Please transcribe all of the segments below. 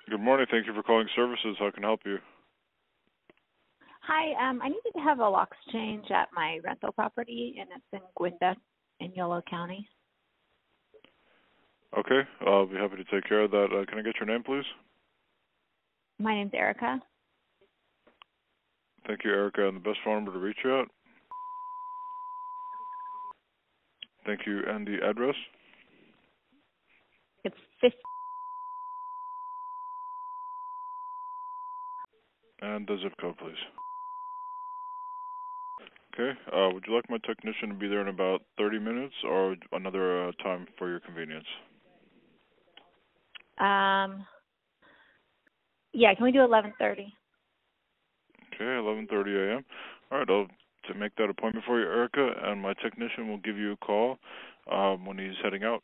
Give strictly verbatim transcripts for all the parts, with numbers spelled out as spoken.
Good morning. Thank you for calling services. How can I help you? Hi, um, I needed to have a locks change at my rental property, and it's in Gwynedd in Yolo County. Okay, I'll be happy to take care of that. Uh, can I get your name, please? My name's Erica. Thank you, Erica. And the best phone number to reach you at? Thank you. And the address? It's fifty. And the zip code, please. Okay, uh, would you like my technician to be there in about thirty minutes or another uh, time for your convenience? Um, yeah, can we do eleven thirty? Okay, eleven thirty a m All right, I'll to make that appointment for you, Erica, and my technician will give you a call um, when he's heading out.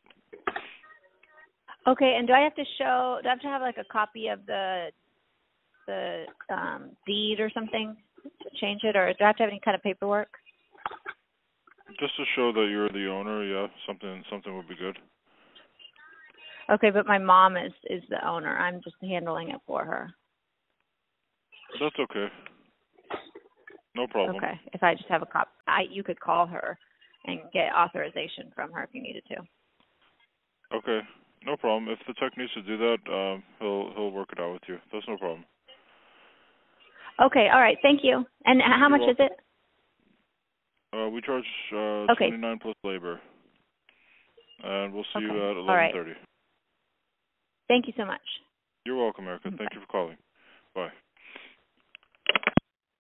Okay, and do I have to show? Do I have to have like a copy of the the um, deed or something to change it, or do I have to have any kind of paperwork? Just to show that you're the owner, yeah, something something would be good. Okay, but my mom is is the owner. I'm just handling it for her. That's okay. No problem. Okay, if I just have a cop, I you could call her and get authorization from her if you needed to. Okay, no problem. If the tech needs to do that, um, he'll he'll work it out with you. That's no problem. Okay, all right, thank you. And how You're much is welcome. it? Uh, we charge uh, Okay. twenty-nine plus labor, and we'll see Okay. you at All eleven right. thirty. Thank you so much. You're welcome, Erica. Bye. Thank you for calling. Bye.